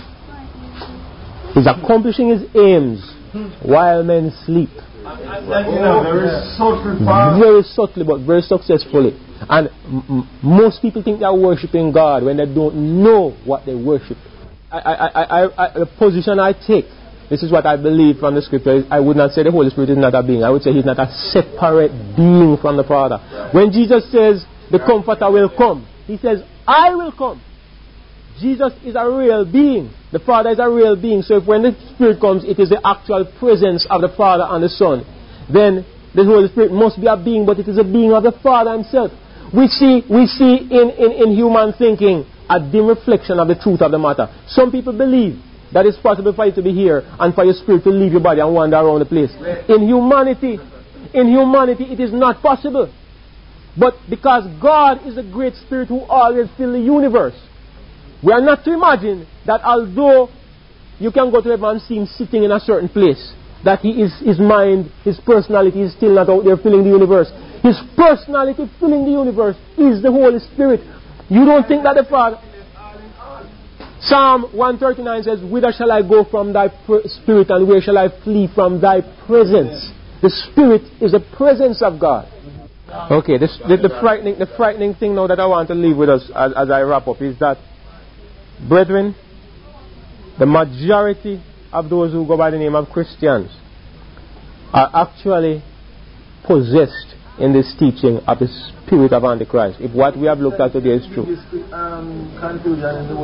is accomplishing his aims while men sleep. Very subtly, very subtly, but very successfully. And m- most people think they are worshipping God when they don't know what they worship. I, I, I, I, the position I take, this is what I believe from the scripture. I would not say the Holy Spirit is not a being. I would say He's not a separate being from the Father. When Jesus says the Comforter will come, He says, I will come. Jesus is a real being. The Father is a real being. So if when the Spirit comes, it is the actual presence of the Father and the Son, then the Holy Spirit must be a being, but it is a being of the Father Himself. We see, we see in, in, in human thinking a dim reflection of the truth of the matter. Some people believe that it's possible for you to be here and for your spirit to leave your body and wander around the place. In humanity, in humanity, it is not possible. But because God is a great spirit who always fills the universe, we are not to imagine that although you can go to heaven and see Him sitting in a certain place, that He is, His mind, His personality is still not out there filling the universe. His personality filling the universe is the Holy Spirit. You don't think that the Father... Psalm one thirty-nine says, whither shall I go from Thy Spirit, and where shall I flee from Thy presence? The Spirit is the presence of God. Okay, this, the, the, frightening, the frightening thing now that I want to leave with us as, as I wrap up is that, brethren, the majority of those who go by the name of Christians are actually possessed in this teaching of the spirit of Antichrist, if what we have looked at today is true.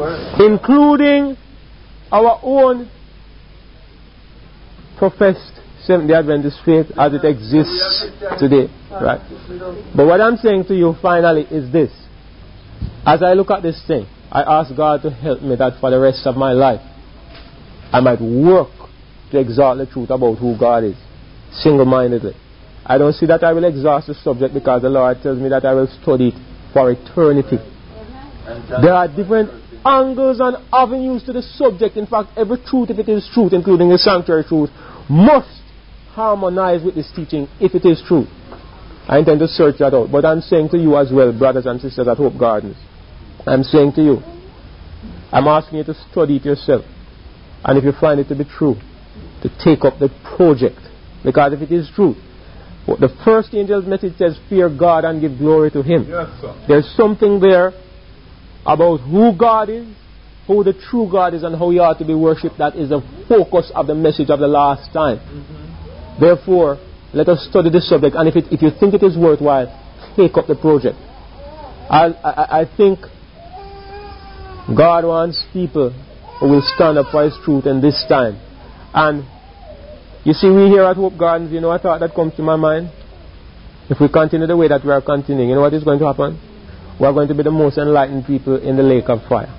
Including our own professed Seventh-day Adventist faith as it exists today, right? But what I'm saying to you finally is this. As I look at this thing, I ask God to help me that for the rest of my life, I might work to exalt the truth about who God is, single-mindedly. I don't see that I will exhaust the subject because the Lord tells me that I will study it for eternity. There are different angles and avenues to the subject. In fact, every truth, if it is truth, including the sanctuary truth, must harmonize with this teaching if it is true. I intend to search that out. But I'm saying to you as well, brothers and sisters at Hope Gardens, I'm saying to you, I'm asking you to study it yourself. And if you find it to be true, to take up the project. Because if it is true, the first angel's message says, fear God and give glory to Him. Yes, sir. There's something there about who God is, who the true God is, and how He ought to be worshipped. That is the focus of the message of the last time. Mm-hmm. Therefore, let us study this subject, and if, it, if you think it is worthwhile, take up the project. I, I, I think God wants people who will stand up for His truth in this time. And you see, we here at Hope Gardens, you know, a thought that comes to my mind. If we continue the way that we are continuing, you know what is going to happen? We are going to be the most enlightened people in the lake of fire.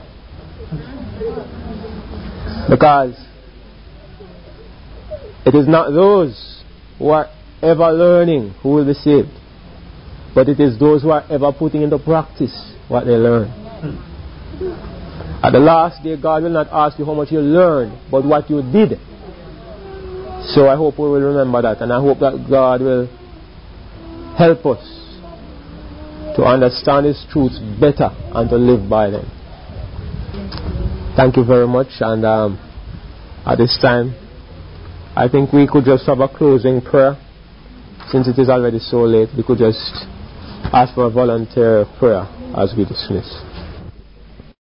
Because it is not those who are ever learning who will be saved, but it is those who are ever putting into practice what they learn. At the last day, God will not ask you how much you learned, but what you did. So I hope we will remember that, and I hope that God will help us to understand His truths better and to live by them. Thank you very much, and um, at this time, I think we could just have a closing prayer. Since it is already so late, we could just ask for a volunteer prayer as we dismiss.